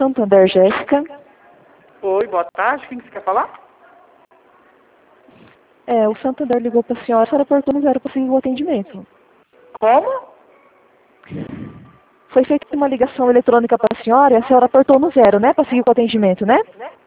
Santander, Jéssica. Oi, boa tarde. Quem que você quer falar? O Santander ligou para a senhora apertou no 0 para seguir o atendimento. Como? Foi feita uma ligação eletrônica para a senhora e a senhora apertou no 0, né? Para seguir o atendimento, né?